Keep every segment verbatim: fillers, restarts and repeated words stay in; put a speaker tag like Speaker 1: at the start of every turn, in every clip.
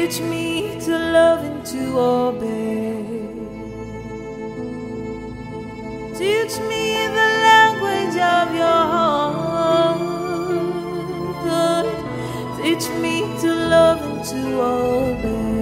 Speaker 1: Teach me to love and to obey. Teach me the language of your heart. Teach me to love and to obey.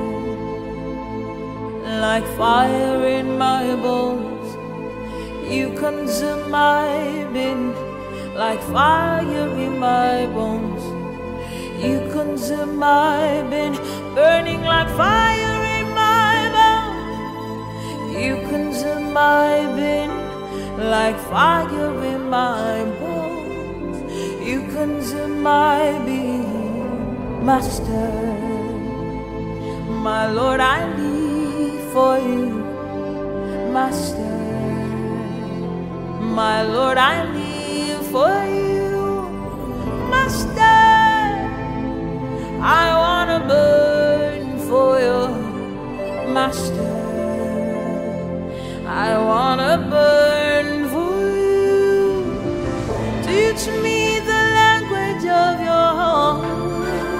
Speaker 1: Like fire in my bones, you consume my being. Like fire in my bones, you consume my being. Burning like fire in my bones, you consume my being. Like fire in my bones, you consume my being. Master, my Lord, I live for you. Master, my Lord, I live for you. Master, I wanna burn for you. Master, I wanna burn for you. Teach me the language of your heart.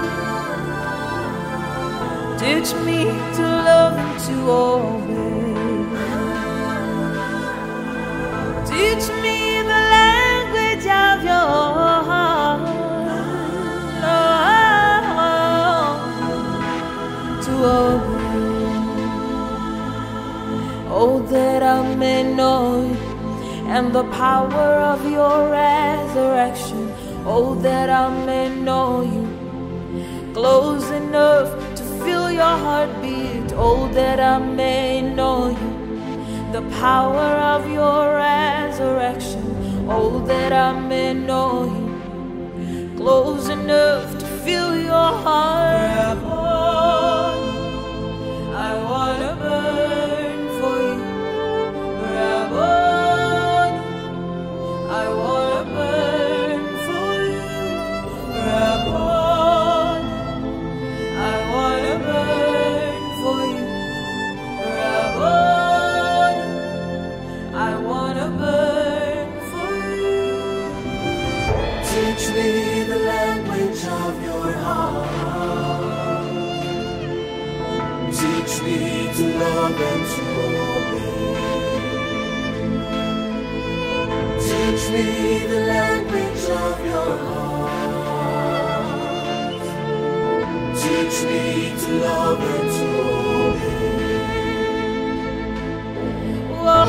Speaker 1: Teach me to love and to obey. Teach me the language of your heart. To obey. Oh, that I may know you and the power of your resurrection. Oh, that I may know you close enough to feel your heartbeat. Oh, that I may know you, the power of your resurrection. Oh, that I may know you close enough to feel your heart. I wanna burn for you, Rabboni. I wanna burn for you, Rabboni. I wanna burn for you, Rabboni. I wanna burn for you. Teach me the language of your heart. Teach me to love and to obey. Teach me the language of your heart. Teach me to love and to obey. Whoa,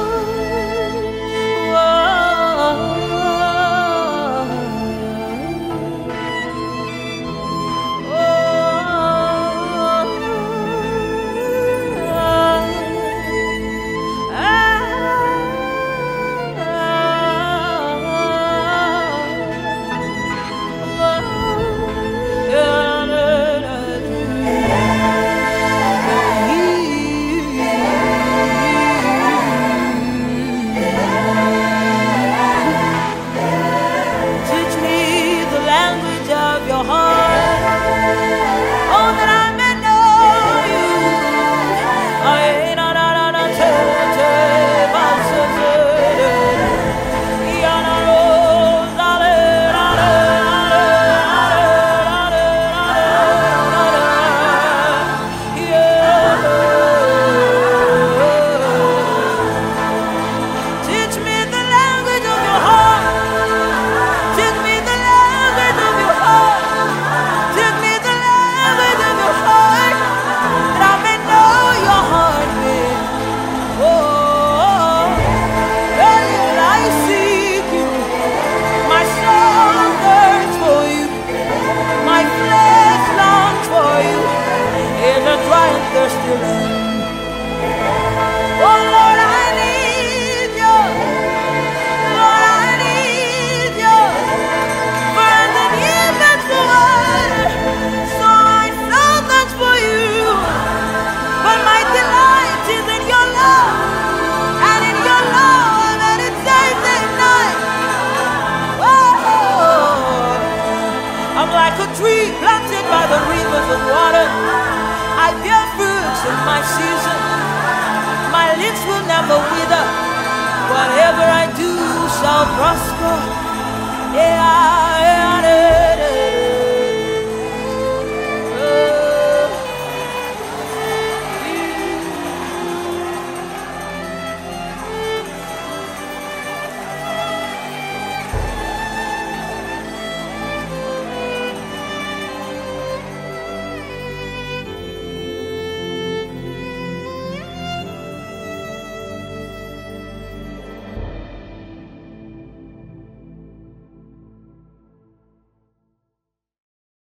Speaker 1: tree planted by the rivers of water. I bear fruits in my season. My lips will never wither. Whatever I do shall prosper. Yeah, yeah.